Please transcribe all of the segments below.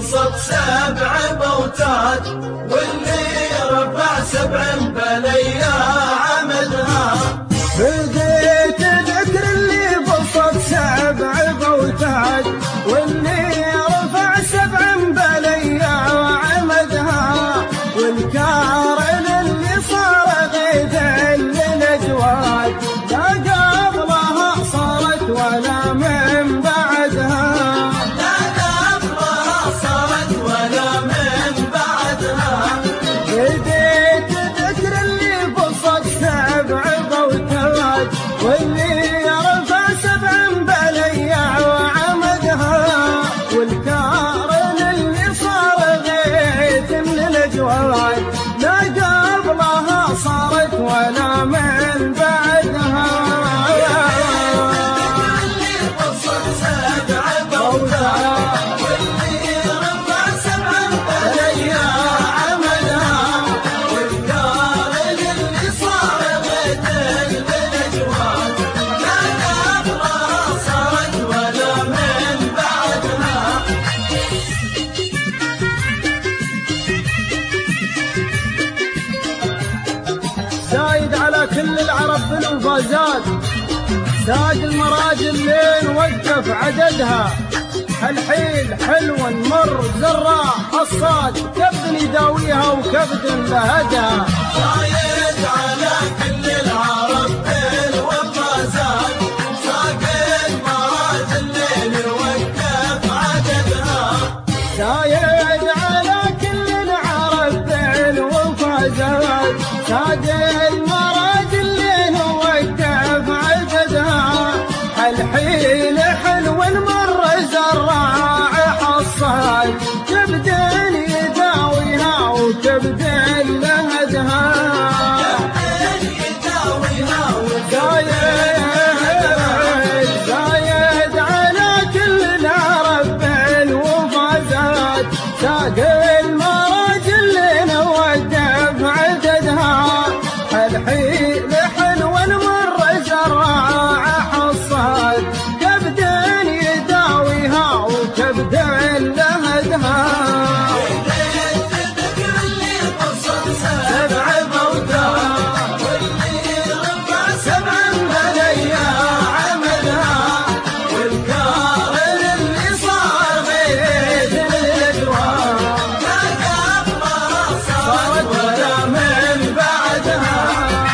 بسط 7 بوتات، واللي رفع 7 بليا عمدها. بديت ذكر اللي بسط 7 بوتات، واللي رفع 7 بليا عمدها. والكارن اللي صار غيث للأجواد، لا قبلها صارت ولا من بعدها. لا قبلها صارت ولا من بعدها. بديت ذكر اللي بسط 7 بوتات، واللي رفع 7 بليا وعمدها. والكارن اللي صار غيث للأجواد، لا قبلها صارت ولا من بعدها. اللي بسط 7 بوتات، واللي رفع 7 بليا عمدها. والكارن اللي صار غيث للأجواد، لا قبلها صارت ولا من بعدها. زايد على كل العرب بالوفازات، زاد المراجل لين وقف عددها. الحيل حلو مر زراع حصاد، كبد يداويها وكبد لهدها. زايد على كل العرب بالوفازات، ساق المراجل الليل وقف عددها. زايد على كل العرب بالوفازات، زاد المراجل لين وقف عددها. الحيل حلو مر زراع حصاد، كبد يداويها وكبد لهدها. زايد على كل العرب بالوفازات، ساق المراجل لين وقف عددها. الحيل حلو مر زراع حصاد، كبد يداويها وكبد لهدها. تذكر اللي بسط 7 بوتات، واللي رفع 7 بليا عمدها. والكارن اللي صار غيث للأجواد، لا قبلها صارت ولا من بعدها.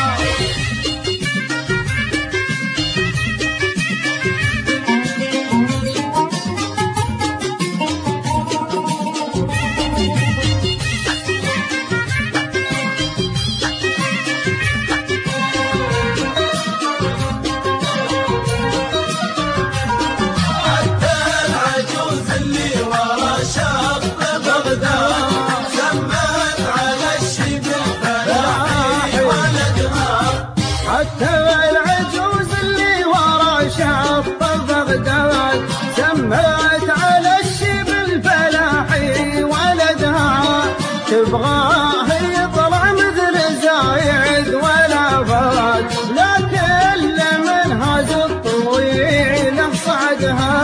حتى العجوز اللي ورا شط بغداد، سمت على الشبل فلاحي ولدها. حتى العجوز اللي ورا شط بغداد، سمت على الشبل فلاحي ولدها. تبغاه يطلع مثل زايد ولا فات، لكن لمنهج الطويل صعدها.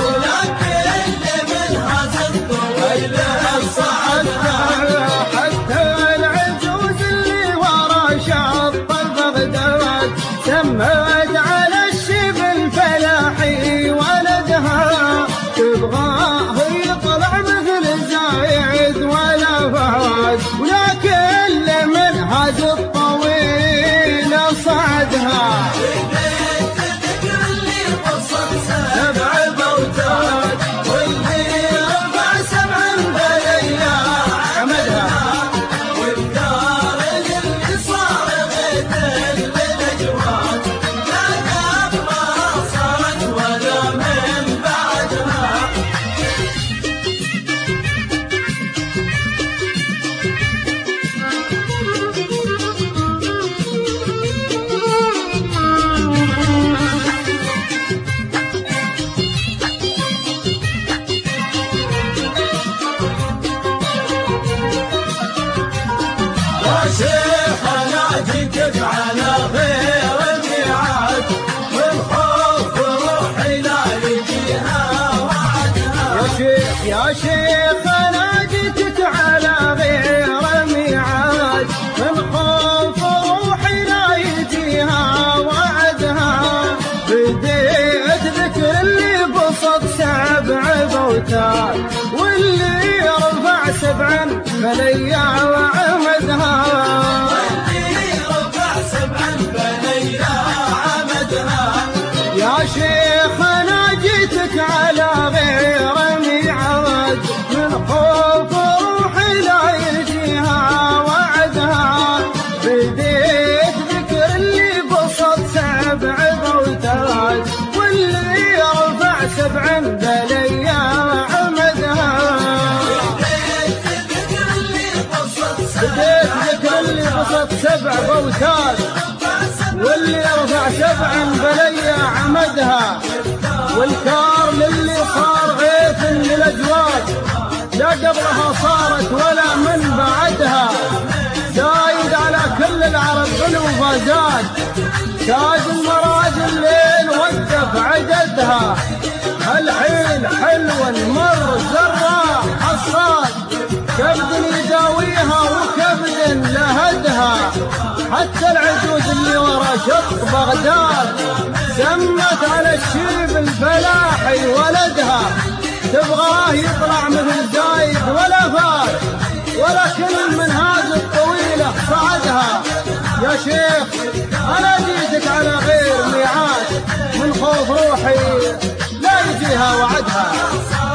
حتى العجوز اللي ورا شط بغداد، سمت على الشبل فلاحي ولدها. تبغاه يطلع مثل زايد ولا فهد، ولكن لمنهج الطويل صعدها. تذكر اللي بسط 7 بوتات، واللي رفع 7 بليا عمدها. والكارن اللي صار غيث للأجواد، لا قبلها صارت ولا من بعدها. شيخ انا جيتك على غير الميعاد، والخوف روحي لا يجيها وعدها. يا شيخ بوتاد، واللي يرفع 7 بلية عمدها، والكار للي صار غيث للأجواد، لا قبلها صارت ولا من بعدها، زايد على كل العرب بالوفازات، تاج المراج الليل وقف عددها، هالحين حلو مر زراع حصاد، كبد يداويها وكبد لهدها، حتى العجوز اللي ورا شط بغداد سمت على الشيب الفلاحي ولدها، تبغاه يطلع مثل زايد ولا فات، ولا كل من هذه الطويلة صعدها. يا شيخ أنا جيتك على غير ميعاد، من خوف روحي لا يجيها وعدها.